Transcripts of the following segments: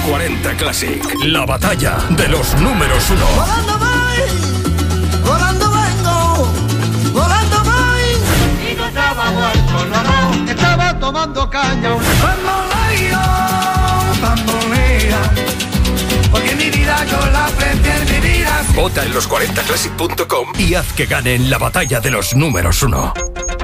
40 Classic. La batalla de los números 1. Volando voy, volando vengo, volando voy. Y no estaba muerto, no, estaba tomando caña. Bambolea, porque mi vida yo la prefiero vivir así. Vota en los40classic.com y haz que ganen la batalla de los números 1.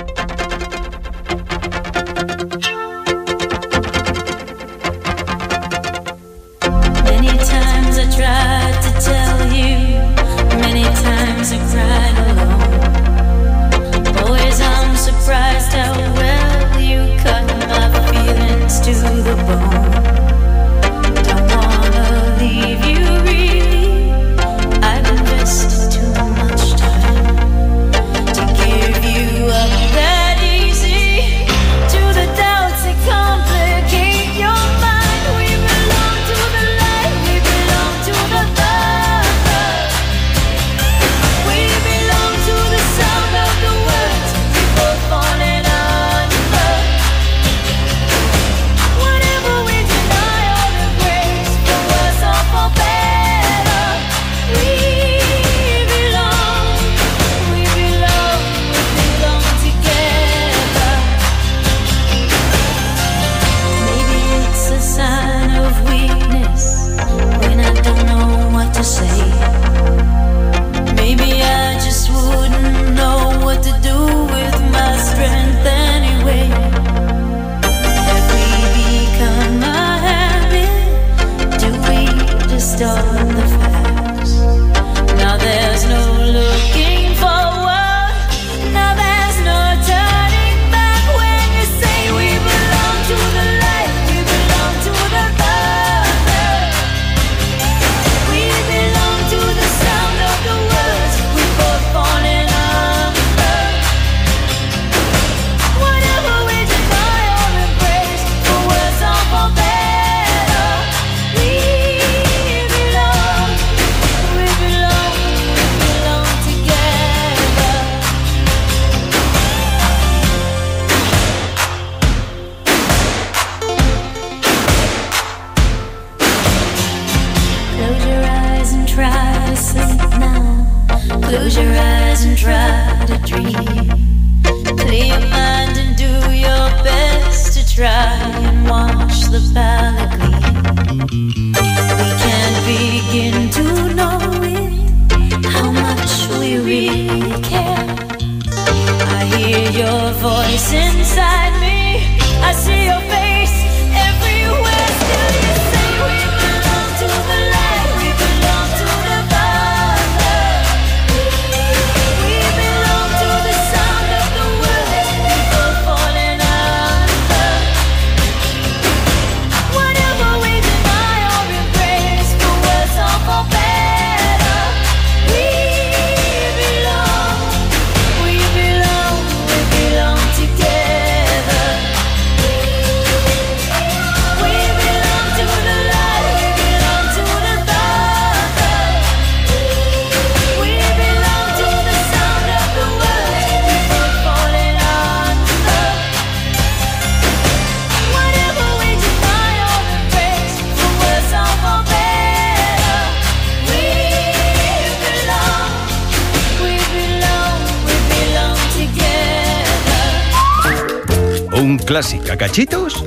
Clásica, ¿cachitos?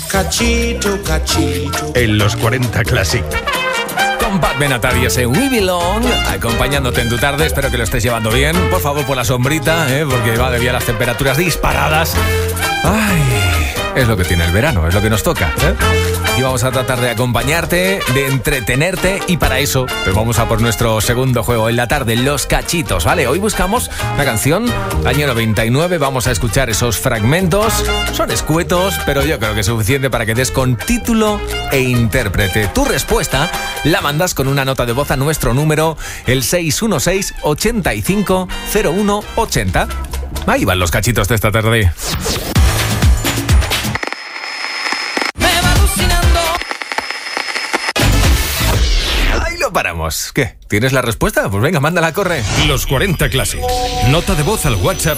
Cachito, cachito. En los 40 Classic. Con Pat Benatar y ese We Belong, acompañándote en tu tarde. Espero que lo estés llevando bien. Por favor, por la sombrita, porque va de día las temperaturas disparadas. Ay, es lo que tiene el verano, es lo que nos toca, Y vamos a tratar de acompañarte, de entretenerte, y para eso pues vamos a por nuestro segundo juego en la tarde, Los Cachitos, ¿vale? Hoy buscamos una canción, año 99, vamos a escuchar esos fragmentos. Son escuetos, pero yo creo que es suficiente para que des con título e intérprete. Tu respuesta la mandas con una nota de voz a nuestro número, el 616-850180. Ahí van los cachitos de esta tarde. Paramos. ¿Qué? ¿Tienes la respuesta? Pues venga, mándala, corre. Los 40 Classic. Nota de voz al WhatsApp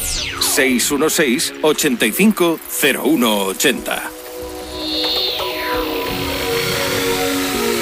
616-850180.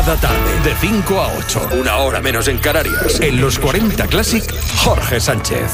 Cada tarde, de 5 a 8, una hora menos en Canarias. En los 40 Classic, Jorge Sánchez.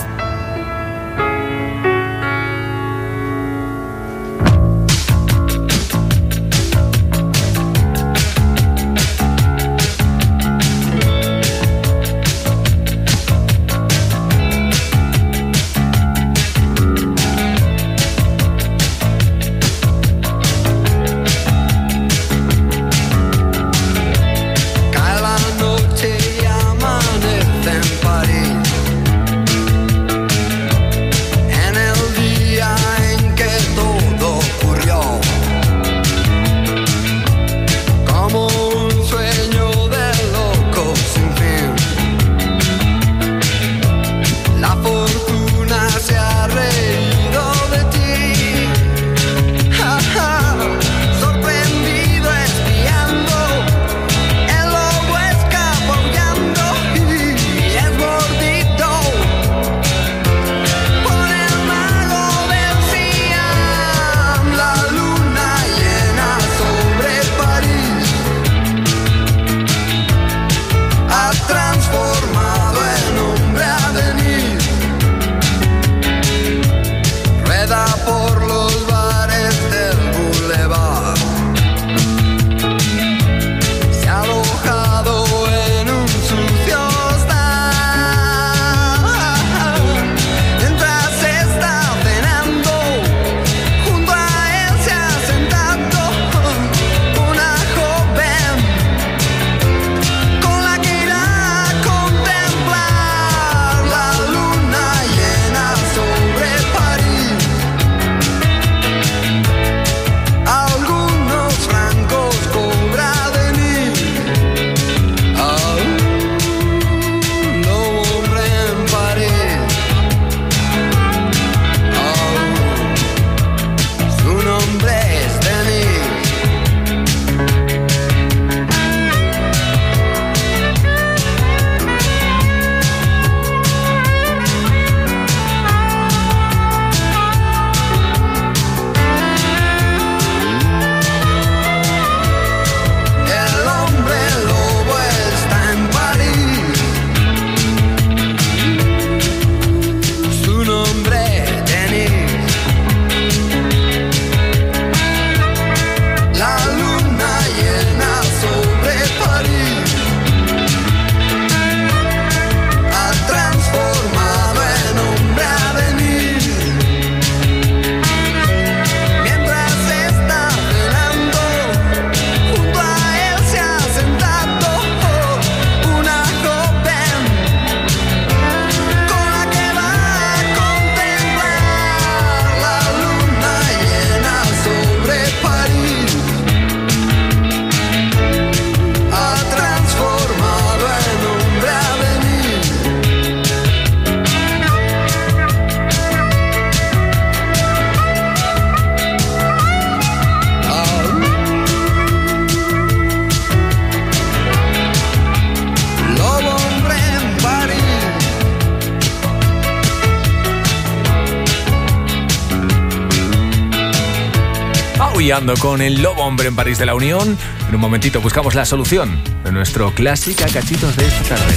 Con el Lobo Hombre en París de la Unión. En un momentito buscamos la solución de nuestro clásico a cachitos de esta tarde.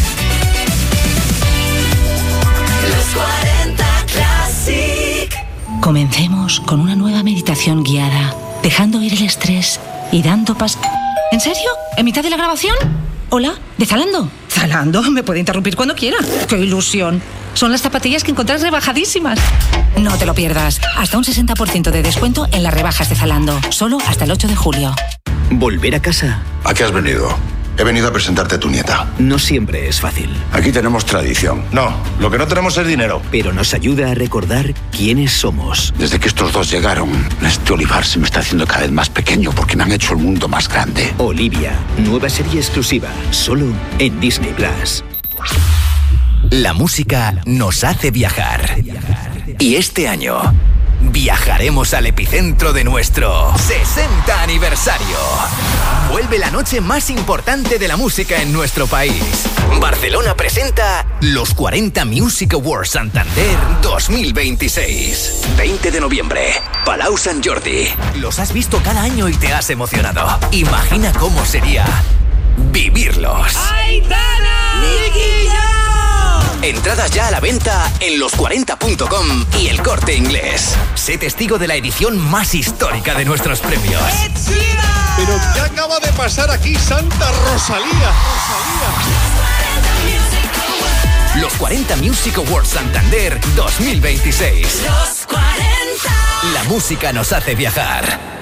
Los 40 Classic. Comencemos con una nueva meditación guiada, dejando ir el estrés y dando paso. ¿En serio? ¿En mitad de la grabación? ¿Hola? ¿De Zalando? ¿Zalando? Me puede interrumpir cuando quiera. ¡Qué ilusión! Son las zapatillas que encontrás rebajadísimas. No te lo pierdas. Hasta un 60% de descuento en las rebajas de Zalando. Solo hasta el 8 de julio. ¿Volver a casa? ¿A qué has venido? He venido a presentarte a tu nieta. No siempre es fácil. Aquí tenemos tradición. No, lo que no tenemos es dinero. Pero nos ayuda a recordar quiénes somos. Desde que estos dos llegaron, este Olivar se me está haciendo cada vez más pequeño porque me han hecho el mundo más grande. Olivia, nueva serie exclusiva, solo en Disney Plus. La música nos hace viajar. Y este año viajaremos al epicentro de nuestro 60 aniversario. Vuelve la noche más importante de la música en nuestro país. Barcelona presenta los 40 Music Awards Santander 2026. 20 de noviembre, Palau Sant Jordi. Los has visto cada año y te has emocionado. Imagina cómo sería vivirlos. ¡Aitana! ¡Nicky! Entradas ya a la venta en los40.com y El Corte Inglés. Sé testigo de la edición más histórica de nuestros premios. ¿Pero qué acaba de pasar aquí, Santa Rosalía? Los 40 Music Awards Santander 2026. Los 40. La música nos hace viajar.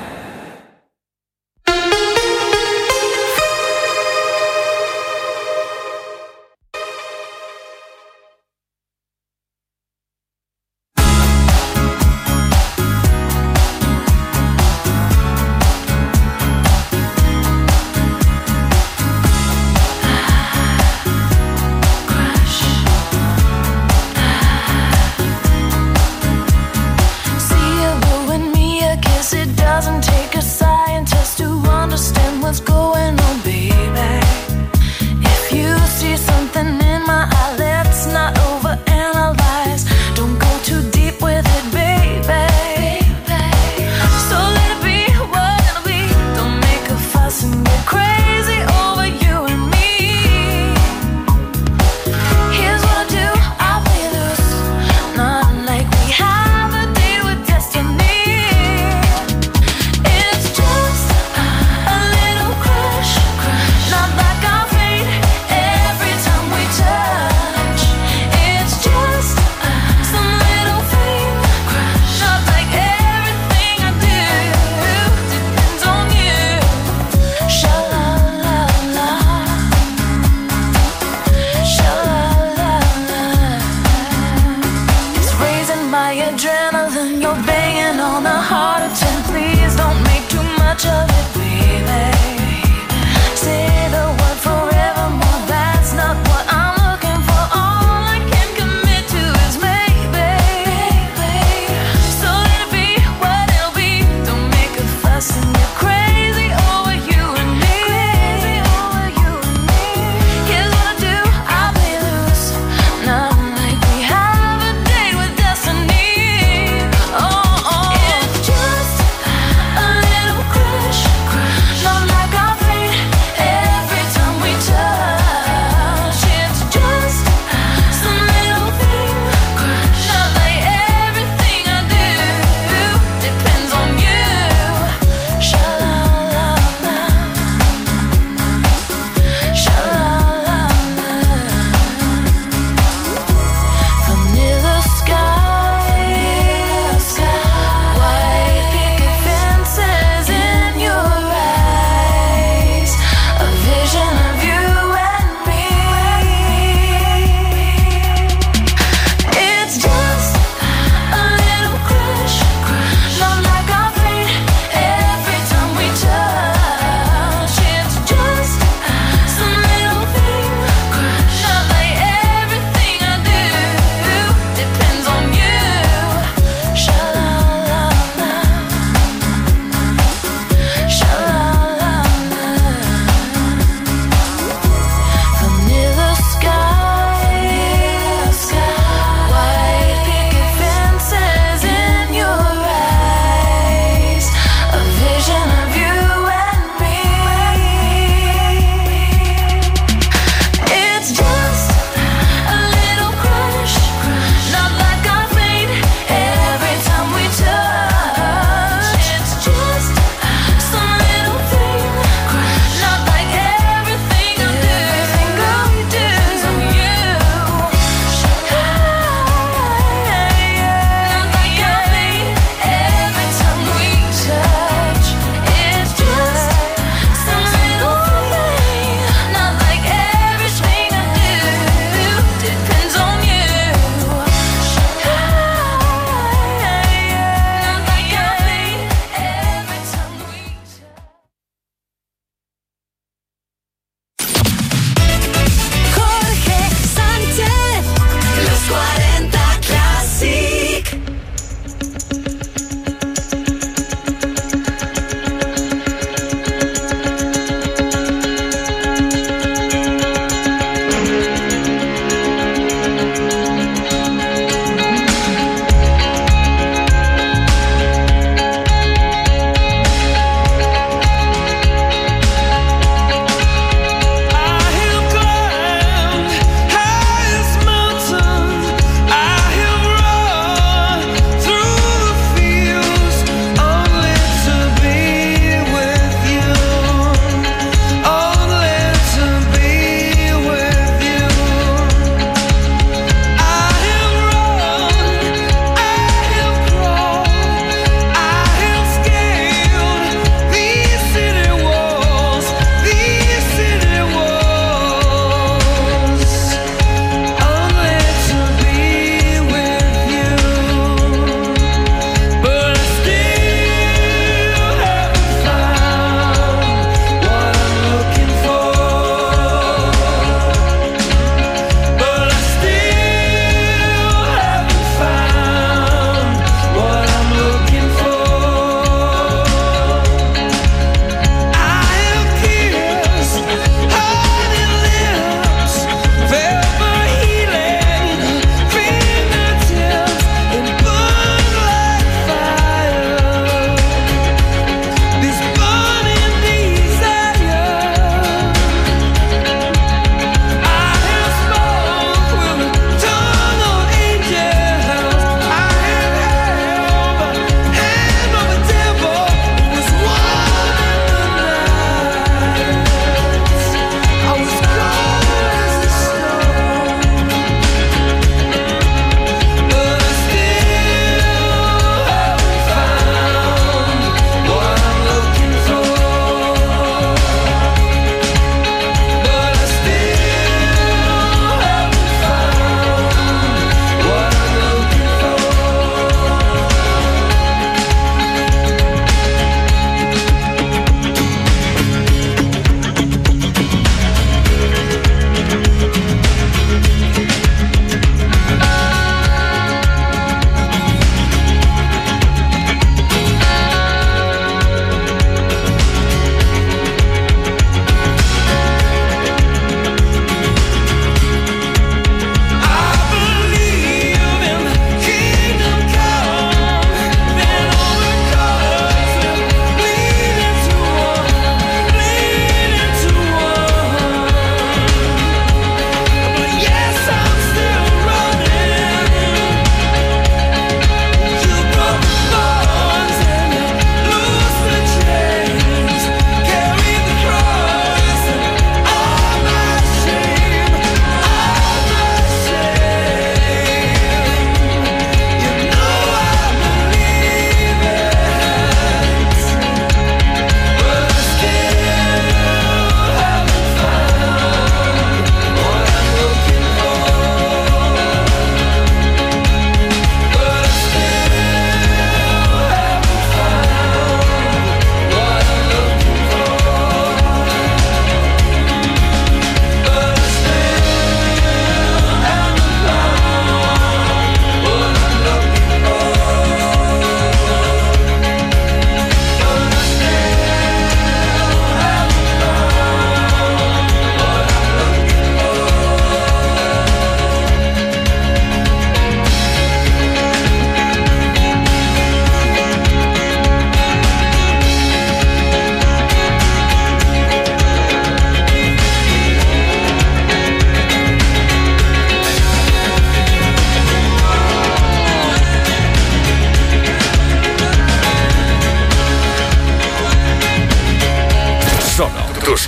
Crush.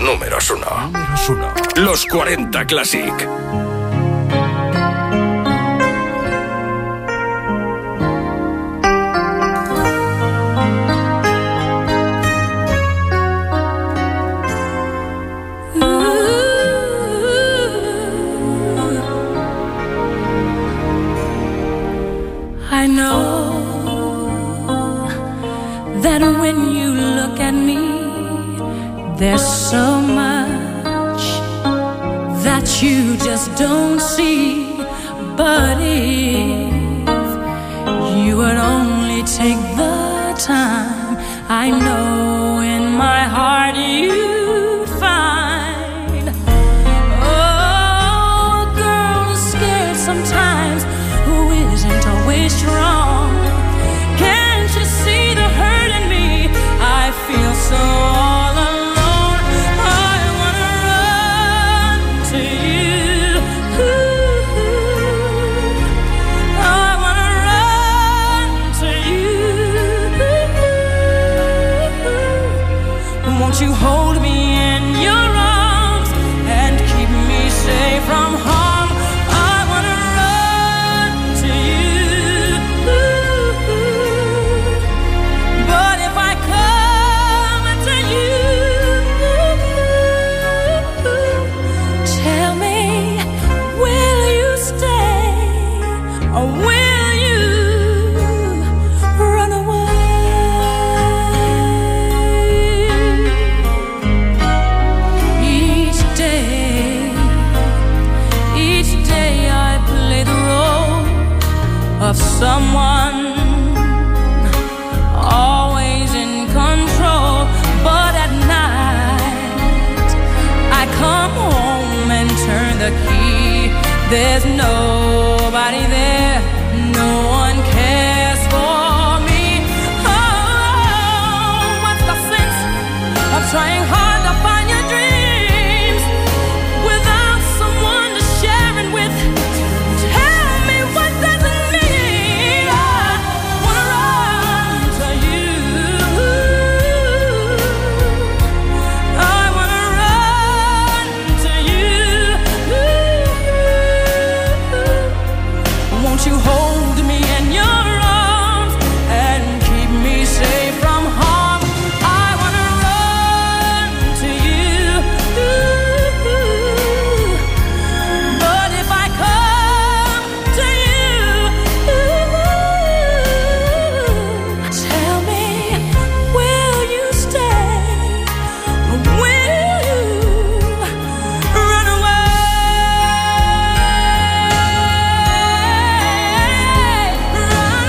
números 1. Los 40 Classic. I know that when you look at me, there's so much that you just don't see. But if you would only take the time, I know in my heart you'd find. Oh, a girl is scared sometimes who isn't always strong. Can't you see the hurt in me? I feel so all alone. I wanna run to you. I wanna run to you. Won't you hold me in your arms and keep me safe from harm? I wanna run to you. But if I come to you, tell me, will you stay or will you run away? Each day I play the role of someone always in control. But at night I come home and turn the key. There's nobody there, no one cares for me. Oh, what's the sense of trying hard to find your dreams without someone to share it with? Tell me, what does it mean? I wanna run to you. I wanna run to you. Won't you hold me in your arms and keep me safe from harm? I wanna run to you. But if I come to you, tell me, will you stay or will you run away? Run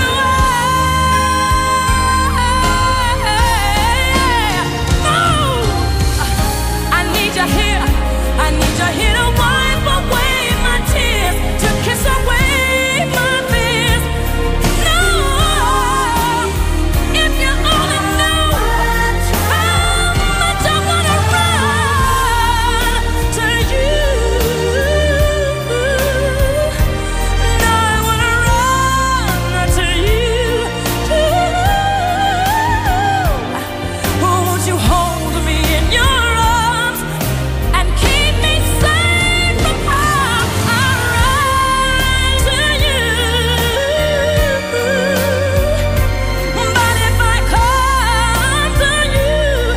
away. No, I need you here. I need you here to wipe away my tears, to kiss away my fears. No, if you only knew how much I wanna run to you. No, I wanna run to you. Won't you hold me in your arms and keep me safe from harm? I'll run to you. But if I come to you,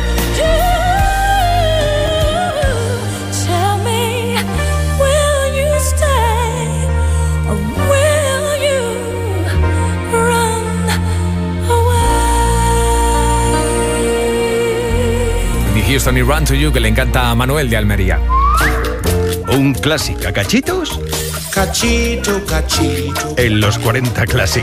tell me, will you stay or will you run away? Whitney Houston y Run to You, que le encanta a Manuel de Almería. Un clásico a cachitos Cachito, cachito. en los 40 Classic.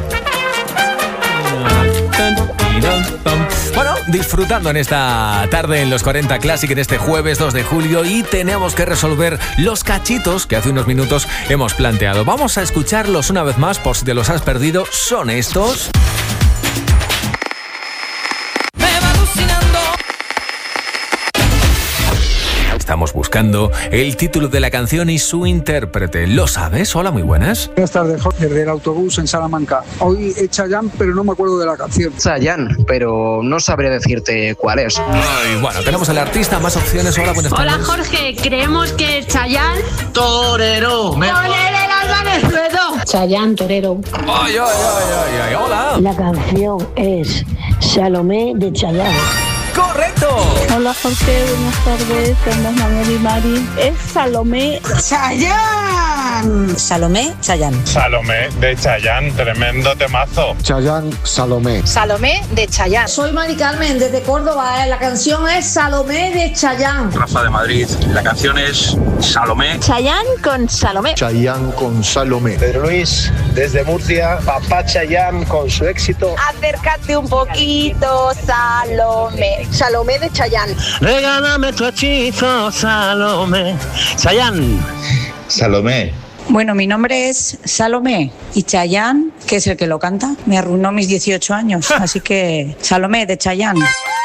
Bueno, disfrutando en esta tarde en los 40 Classic, en este jueves 2 de julio, y tenemos que resolver los cachitos que hace unos minutos hemos planteado. Vamos a escucharlos una vez más por si te los has perdido. Son estos. Estamos buscando el título de la canción y su intérprete. ¿Lo sabes? Hola, muy buenas. Buenas tardes, Jorge, desde el autobús en Salamanca. Hoy es Chayanne, pero no me acuerdo de la canción. Chayanne, pero no sabré decirte cuál es. Ay, bueno, tenemos al artista, más opciones. Hola, buenas tardes. Hola, Jorge, creemos que es Chayanne. Torero. Con el Álvarez Ruedo. Chayanne, torero. Ay, hola. La canción es Salomé de Chayanne. ¡Correcto! Hola Jorge, buenas tardes, somos Manuel y Mari. Es Salomé. ¡Chayanne! Salomé, Chayanne. Salomé de Chayanne, tremendo temazo. Chayanne, Salomé. Salomé de Chayanne. Soy Mari Carmen desde Córdoba, la canción es Salomé de Chayanne. Rafa de Madrid, la canción es Salomé. Chayanne con Salomé. Chayanne con Salomé. Pedro Luis, desde Murcia, papá Chayanne con su éxito. Acércate un poquito, Salomé. Salomé de Chayanne. Regálame tu hechizo, Salomé. Chayanne. Salomé. Bueno, mi nombre es Salomé y Chayanne, que es el que lo canta, me arruinó mis 18 años, así que Salomé de Chayanne.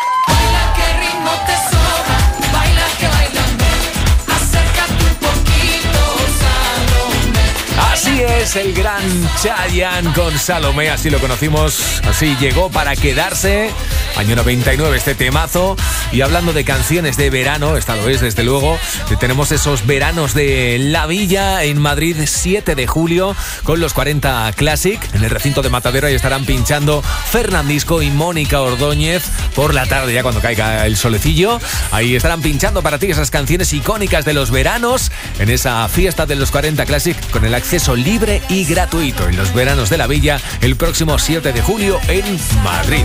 Así es, el gran Chayanne con Salomé, así lo conocimos, así llegó para quedarse. Año 99 este temazo. Y hablando de canciones de verano, esta lo es desde luego, tenemos esos veranos de La Villa en Madrid, 7 de julio, con los 40 Classic. En el recinto de Matadero ahí estarán pinchando Fernandisco y Mónica Ordóñez por la tarde, ya cuando caiga el solecillo. Ahí estarán pinchando para ti esas canciones icónicas de los veranos en esa fiesta de los 40 Classic, con el acceso libre y gratuito en los veranos de La Villa el próximo 7 de julio en Madrid.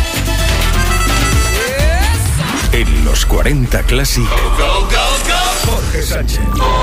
En los 40 Classic, Jorge Sánchez.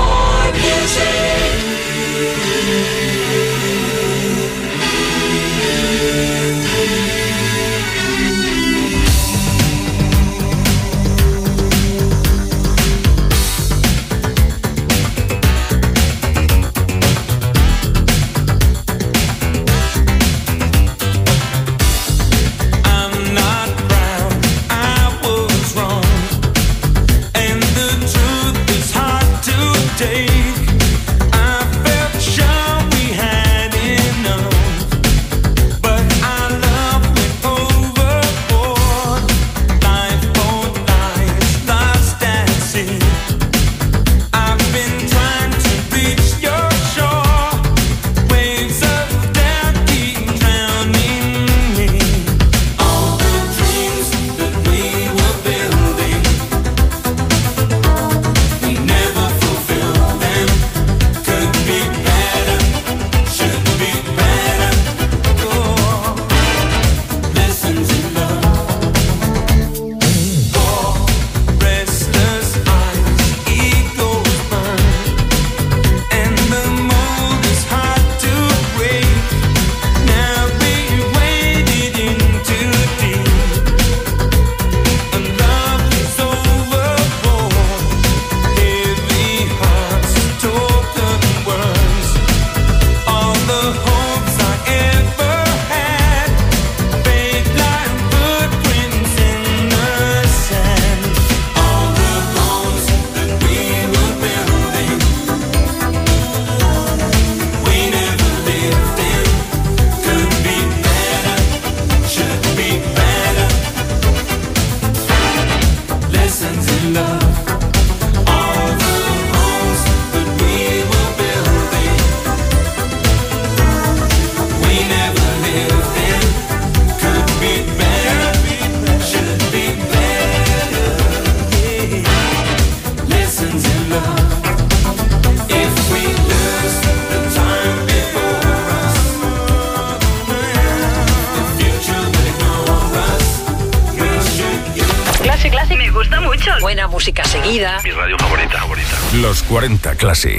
Buena música seguida. Mi radio favorita. Los 40 Classic.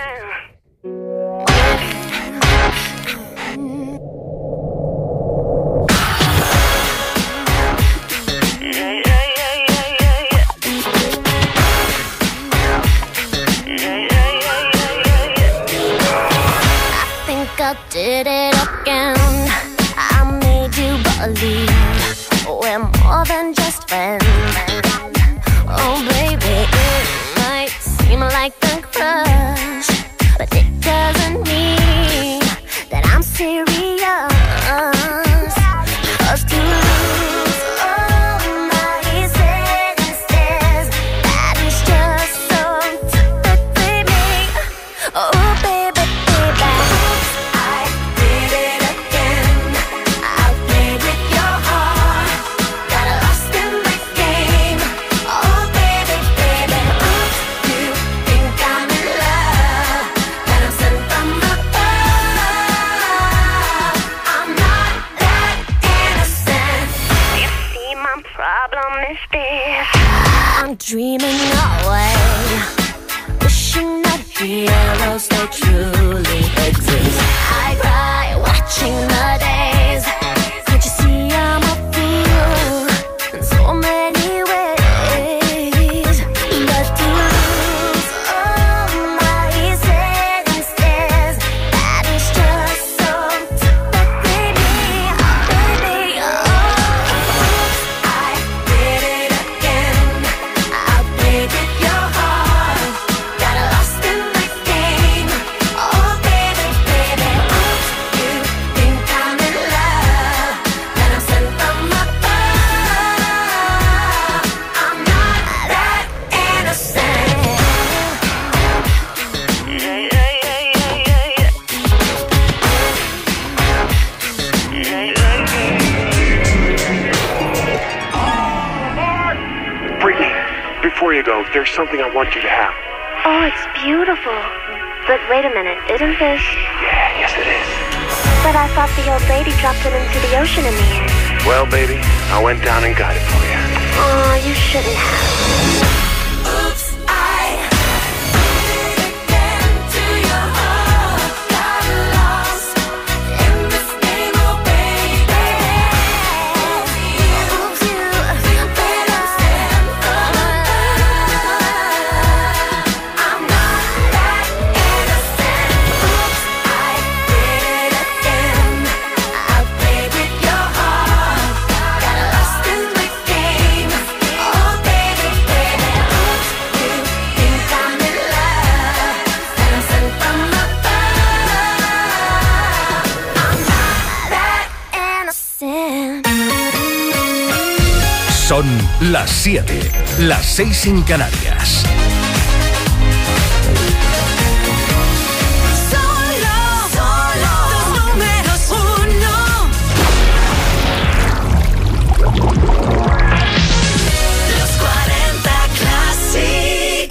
Did it again. I made you believe we're more than just friends. Oh baby, in like the crush, but it doesn't mean that I'm serious. 'Cause to lose all my senses, that is just so typically me. Oh baby, baby, I did it again. I played with your heart, got lost in the game. Oh baby, baby, oops, you think I'm in love, that I'm sent from above. I'm not that innocent. You see, my problem is this: I'm dreaming away, wishing that heroes they truly exist. I cry watching the days. Can't you see I'm a fool in so many ways? But to lose all my senses, that is just so typically me. Oh baby, I did it again. I played with your heart, got lost in the game. Oh baby, baby, oops, you think I'm in love, that I'm sent from above. I'm not that innocent. Brittany, before you go, there's something I want you to have. Oh, it's beautiful. But wait a minute, isn't this? Yeah, yes it is. But I thought the old lady dropped it into the ocean in the end. Well, baby, I went down and got it for you. Oh, you shouldn't have. Oops, I did it again to your heart. Got lost in this game, oh baby. Oops, you think I'm sent from above. I'm not that innocent. Oops, I did it again. I played with your heart, got lost in the game. Oh baby, baby, oops, you think I'm in love, that I'm sent from above. I'm not that innocent. Son las 7, las 6 en Canarias. Solo los números uno. Los 40 Classic.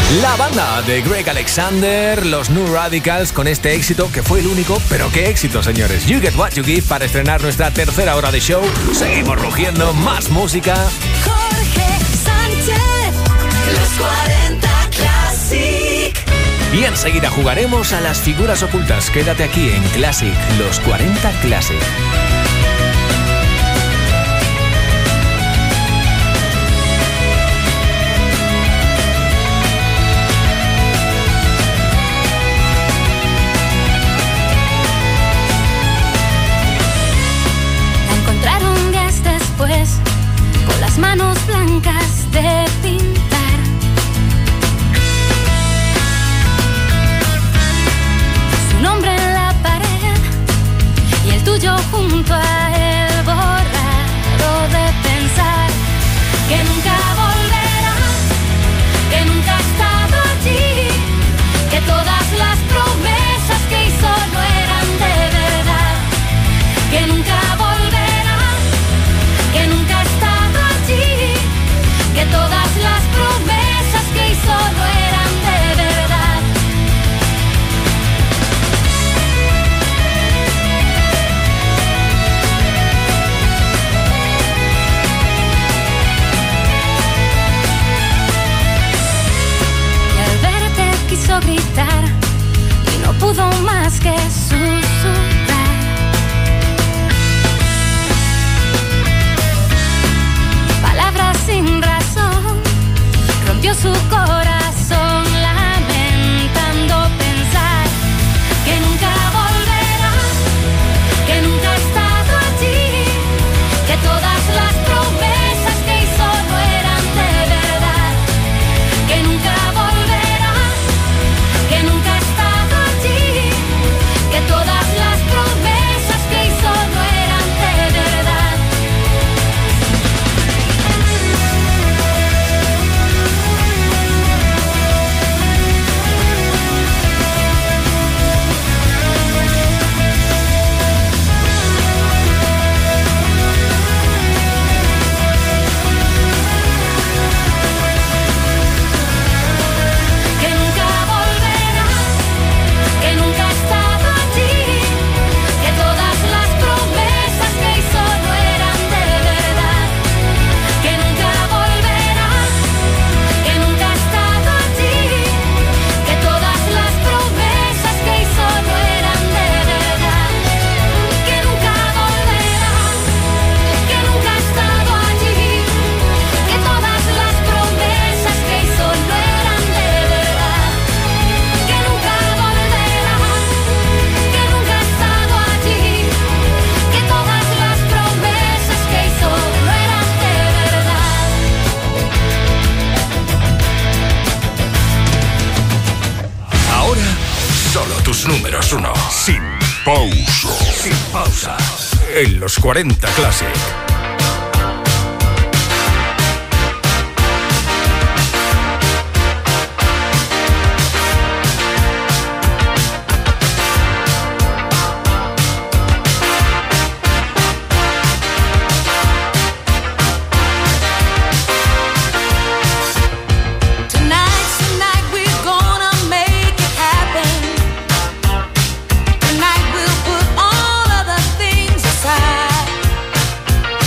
La banda de Greg Alexander, los New Radicals, con este éxito que fue el único, pero qué éxito, señores. You Get What You Give para estrenar nuestra tercera hora de show. Seguimos rugiendo, más música. Jorge Sánchez, los 40 Classic. Y enseguida jugaremos a las figuras ocultas. Quédate aquí en Classic, los 40 Classic. Con las manos blancas de pintar, su nombre en la pared y el tuyo junto a él, borrado de pensar que nunca volverá, que nunca ha estado allí, que todas las promesas que hizo no eran de verdad, que nunca volverá, que nunca ha estado allí, que todas las promesas que hizo no eran de verdad. Y al verte quiso gritar y no pudo más que susurrar. Palabras sin razón, rompió su corazón, lamentando pensar que nunca volverá, que nunca ha estado allí, que todas las promesas que hizo no eran de verdad, que nunca volverá, que nunca ha estado allí, que todas las promesas que hizo no eran de verdad. Que nunca volverá, que nunca ha estado allí, que todas las promesas que hizo no eran de verdad, que nunca volverá, que nunca ha estado allí, que todas las promesas que hizo no eran de verdad, que nunca volverá, que nunca ha estado allí, que todas las promesas que hizo no eran de verdad, que nunca volverá, que nunca ha estado allí, que todas las promesas que hizo no eran de verdad. Ahora, solo tus números uno. Sin pausa. Sin pausa. En los 40 Classic. Tonight's the night we're gonna make it happen. Tonight we'll put all other things aside.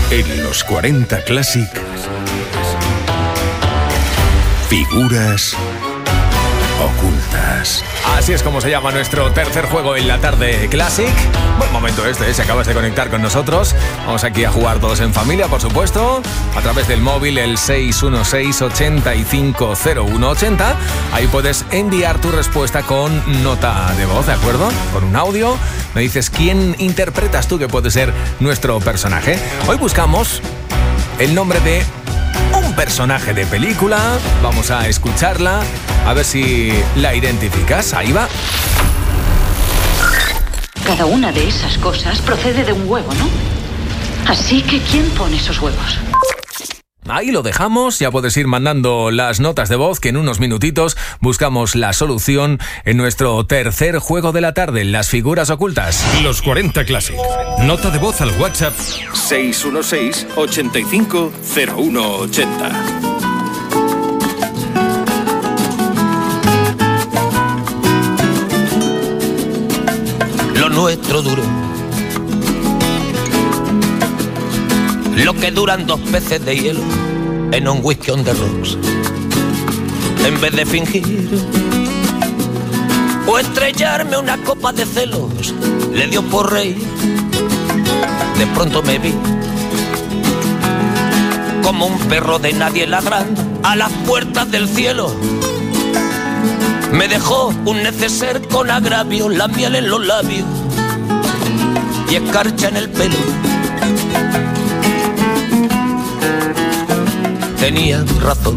En los 40 Classic, figuras ocultas. Así es como se llama nuestro tercer juego en la tarde Classic. Buen momento este, si acabas de conectar con nosotros. Vamos aquí a jugar todos en familia, por supuesto, a través del móvil, el 616-850180. Ahí puedes enviar tu respuesta con nota de voz, ¿de acuerdo? Con un audio. Me dices quién interpretas tú que puede ser nuestro personaje. Hoy buscamos el nombre de un personaje de película. Vamos a escucharla, a ver si la identificas. Ahí va. Cada una de esas cosas procede de un huevo, ¿no? Así que, ¿quién pone esos huevos? Ahí lo dejamos, ya puedes ir mandando las notas de voz, que en unos minutitos buscamos la solución en nuestro tercer juego de la tarde, las figuras ocultas. Los 40 Classic. Nota de voz al WhatsApp 616-850180. Lo nuestro duró lo que duran 2 peces de hielo en un whisky on the rocks. En vez de fingir o estrellarme una copa de celos, le dio por reír. De pronto me vi como un perro de nadie ladrando a las puertas del cielo. Me dejó un neceser con agravio, la miel en los labios y escarcha en el pelo. Tenía razón.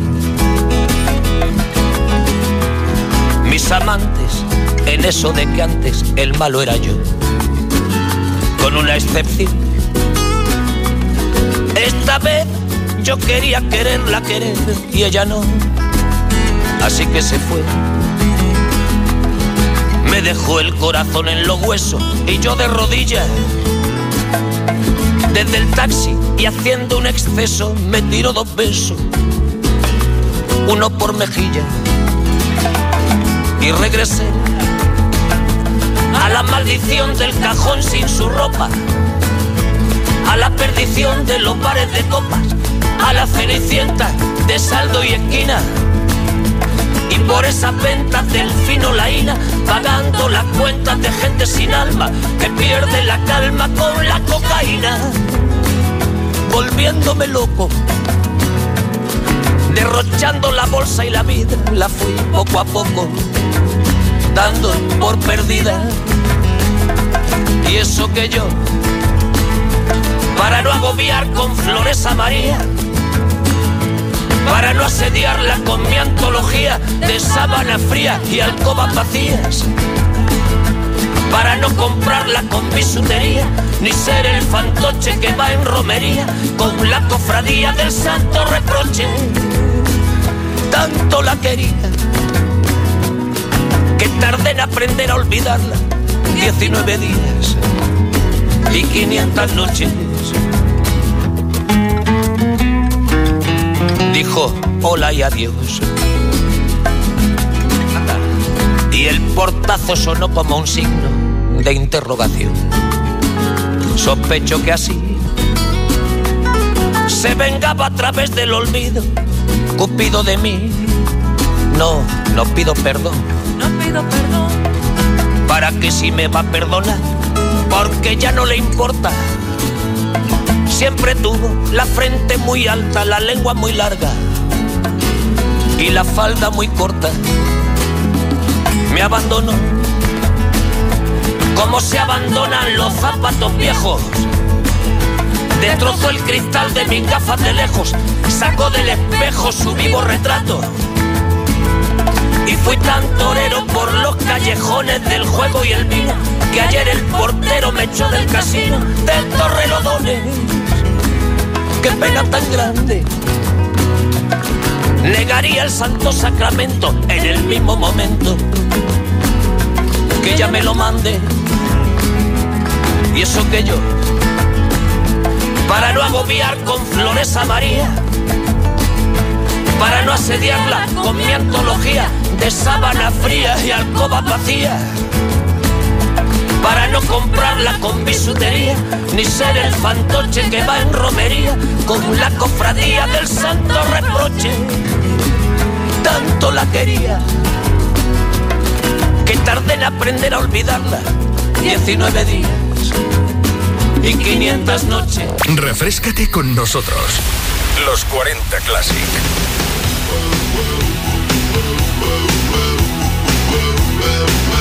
Mis amantes, en eso de que antes el malo era yo, con una excepción. Esta vez yo quería quererla querer y ella no, así que se fue. Me dejó el corazón en los huesos y yo de rodillas. Desde el taxi y haciendo un exceso me tiró 2 besos, uno por mejilla, y regresé a la maldición del cajón sin su ropa, a la perdición de los bares de copas, a la cenicienta de saldo y esquina, y por esas ventas del fino laína, pagando las cuentas de gente sin alma que pierde la calma con la cocaína. Volviéndome loco, derrochando la bolsa y la vida, la fui poco a poco dando por perdida. Y eso que yo, para no agobiar con flores a María, para no asediarla con mi antología de sábana fría y alcobas vacías, para no comprarla con bisutería, ni ser el fantoche que va en romería con la cofradía del santo reproche. Tanto la quería que tardé en aprender a olvidarla 19 días y 500 noches. Dijo hola y adiós, y el portazo sonó como un signo de interrogación. Sospecho que así se vengaba a través del olvido Cupido de mí. No pido perdón. No pido perdón. ¿Para qué si me va a perdonar? Porque ya no le importa. Siempre tuvo la frente muy alta, la lengua muy larga y la falda muy corta. Me abandonó como se abandonan los zapatos viejos. Destrozó el cristal de mis gafas de lejos, sacó del espejo su vivo retrato. Y fui tan torero por los callejones del juego y el vino, que ayer el portero me echó del casino del Torrelodones. Qué pena tan grande. Negaría el santo sacramento en el mismo momento que ella me lo mande. Y eso que yo, para no agobiar con flores a María, para no asediarla con mi antología de sábana fría y alcobas vacías, para no comprarla con bisutería, ni ser el fantoche que va en romería con la cofradía del santo reproche. Tanto la quería que tardé en aprender a olvidarla 19 días y 500 noches. Refréscate con nosotros. Los 40 Classic.